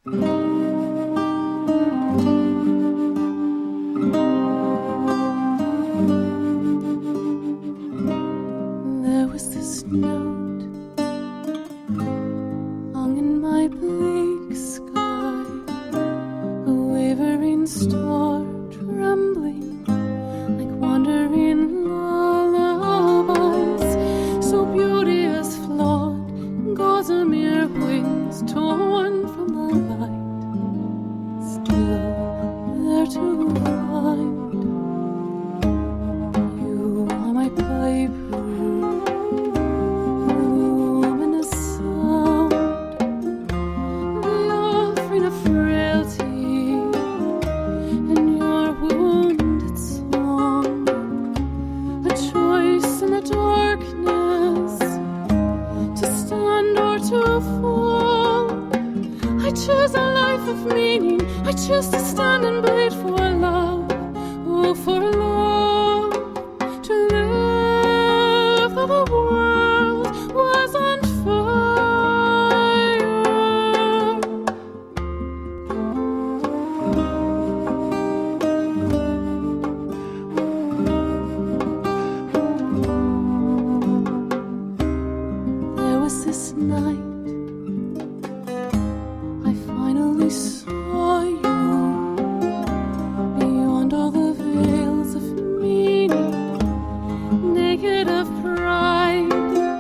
There was this note hung in my bleak sky, a wavering star trembling like wandering lullabies, so beauteous flawed, gossamer wings torn from the light, still there to find. You are my piper, luminous sound, the offering of frailty in your wounded song, a choice in the darkness, to stand or to fall. I choose a life of meaning, I choose to stand and bleed for love, oh for love, to live though the world was on fire. There was this night I finally saw you, beyond all the veils of meaning, naked of pride.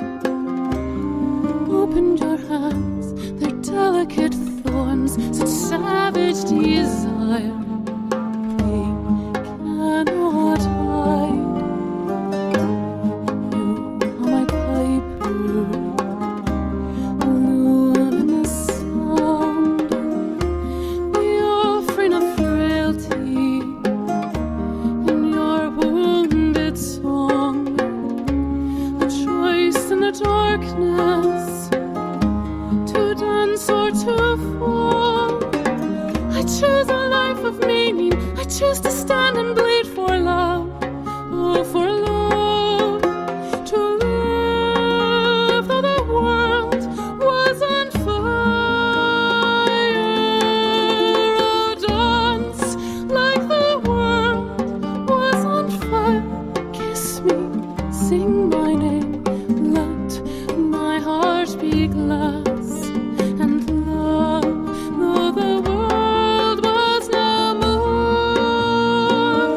Opened your hands, their delicate thorns, such savage desire pain cannot hide. You are my piper, luminous sound, the offering of frailty in your wounded song, a choice in the darkness, to dance or to fall. I choose a life of meaning, I choose to stand and bleed for love, oh for love, to live though the world was on fire. Oh, dance like the world was on fire. Kiss me, sing my name, let my heart be glass and love, though the world was no more.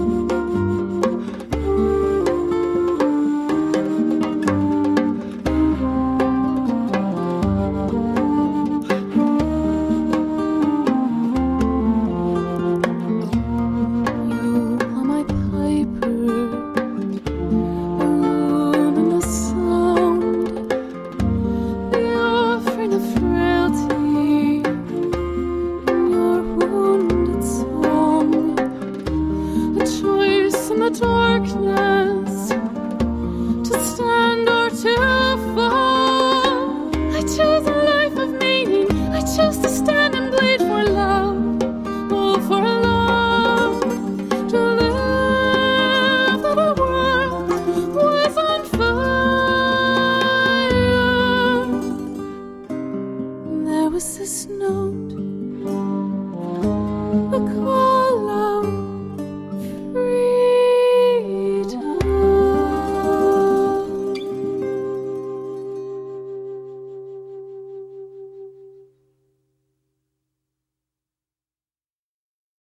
You are my piper, luminous sound, the offering of frailty in your wounded song, a choice in the darkness, to stand or to fall. I choose a life of meaning, I choose to stand and bleed for love, oh for love, to live though the world was on fire. There was this note